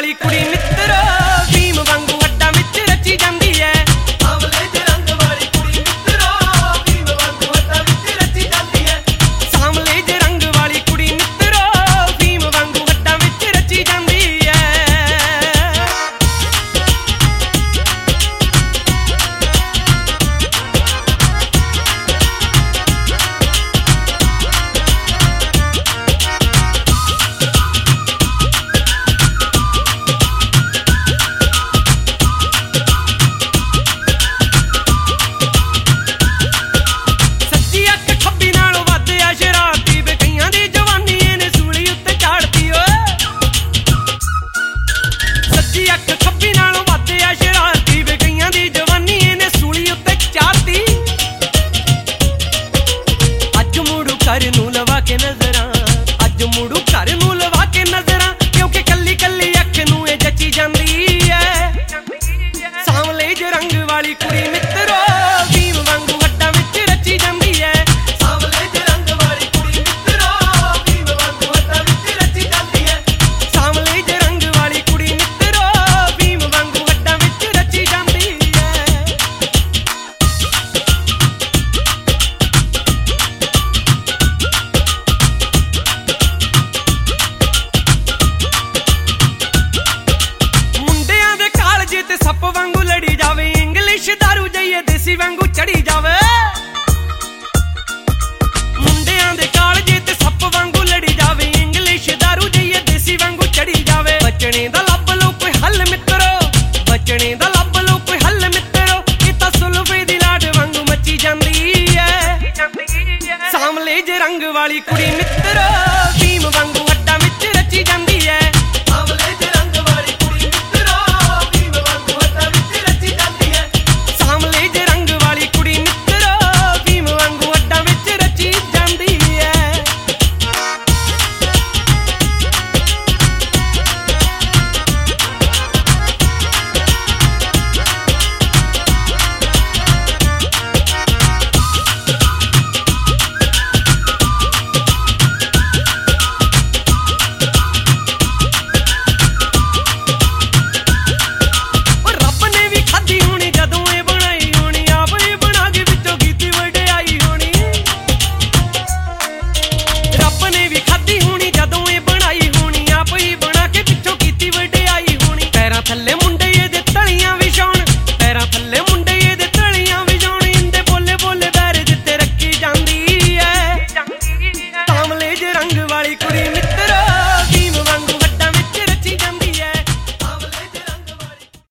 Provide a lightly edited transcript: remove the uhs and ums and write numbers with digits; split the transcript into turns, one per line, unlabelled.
वाली कुड़ी मित्रो भीम वांगू हड्डां विच रची जांदी है। सांवले जे रंग वाली कुड़ी मित्रो भीम वांगू हड्डां विच रची जांदी है। सांवले जे रंग वाली कुड़ी मित्रो भीम वांगू हड्डां विच रची जांदी है। घर नूं लवा के नजरां अज मुड़ू घर नूं लवा के नजरां क्योंकि कल्ली कल्ली अख नूं ए जची जांदी है। सांवले जे रंग वाली कुड़ी मित्रो भीम वांगू हड्डां विच रची जांदी है। सांवले जे रंग वाली कुड़ी मित्रो भीम वांगू हड्डां विच रची जांदी है। सांवले जे रंग वाली कुड़ी मित्रो भीम वांगू हड्डां विच रची जांदी है। सप वांगू लड़ी जावे इंग्लिश दारू जाइए देसी वांगू चढ़ी जावे। मुंडियां दे कालजे ते सप वांगू लड़ी जावे इंग्लिश दारू जाइए देसी वांगू चढ़ी जावे। बचने दा लभ लो कोई हल मित्रो बचने दा लभ लो कोई हल मित्रो ये तां सुल्फे दी लाड वांगू मची जांदी है। सांवले जे रंग वाली कुड़ी मित्रो